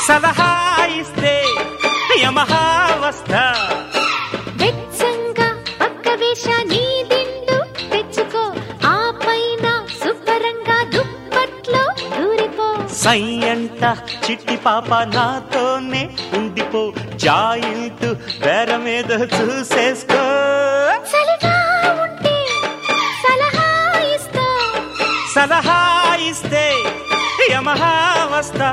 సలహా ఇస్తే యమహా వస్తా వెచ్చంగా పక్క వేష నీ దిండు తెచ్చుకో ఆ పైన శుభ్రంగా దుప్పట్లో దూరిపో సై అంట చిట్టి పాప నాతోనే ఉండిపో జాయింట్ బేరమేద చూసేసుకో చలిగా ఉంటే సలహా ఇస్తా సలహా ఇస్తే యమహా వస్తా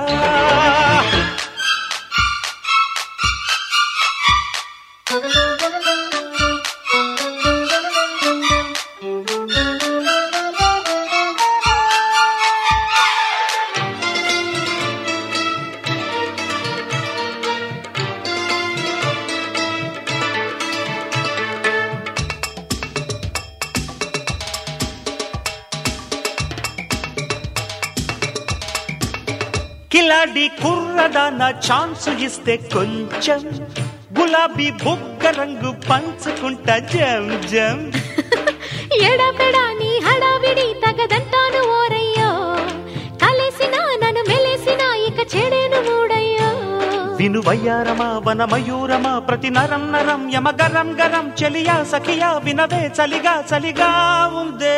కిలాడి కుర్రదాన ఛాన్స్ ఇస్తే కొంచెం గులాబీ బుగ్గ రంగు పంచుకుంటా జం జం ఎడపెడా నీ హడావిడి తగదంటాను ఓరయ్యో కలిసినా నన్ను మెలేసినా ఇక చెడేను మూడయ్యో విను వయ్యారమా వన మయూరమా ప్రతి నరం నరం యమ గరం గరం చెలియా సఖియా వినవే చలిగా చలిగా ఉందే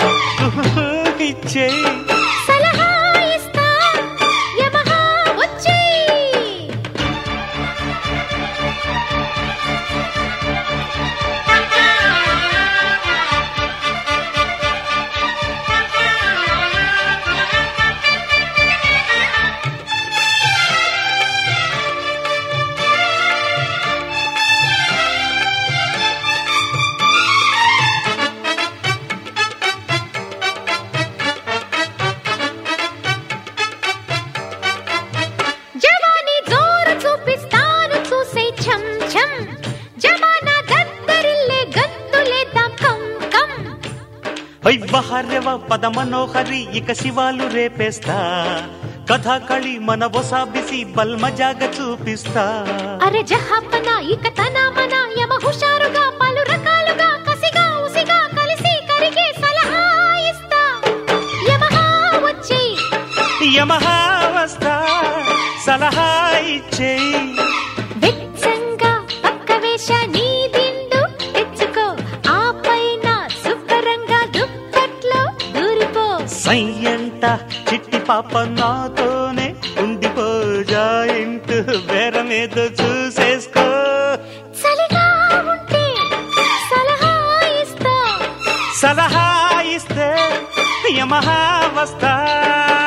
ఇచ్చే సలహా ఇస్తా యమహా వచ్చేయ్ జవానీ జోరు చూపిస్తాను చూసే ఛం ఛం జమానా దద్దరిల్లే గంతులేద్దాం కం కం వైవహర్యవ పద మనోహరి ఇక శివాలు రేపేస్తా కథాకళి మన వసాబిసి బల్మజాగ చూపిస్తా అరే జహాపన ఇక తనామన యమ హుషారుగా పలు రకాలుగా కసిగా ఉసిగా కలిసి కరిగే సలహా ఇస్తా యమహా వచ్చి యమహా వస్తా సలహా ఇచ్చేయి వెచ్చంగా పక్క వేష నీ దిండు తెచ్చుకో ఆ పైన శుభ్రంగా దుప్పట్లో దూరిపో సై అంట చిట్టి పాప నాతోనే ఉండిపో జాయింట్ బేరమేదో చూసేసుకో చలిగా ఉంటే సలహా ఇస్తా సలహా ఇస్తే యమహా వస్తా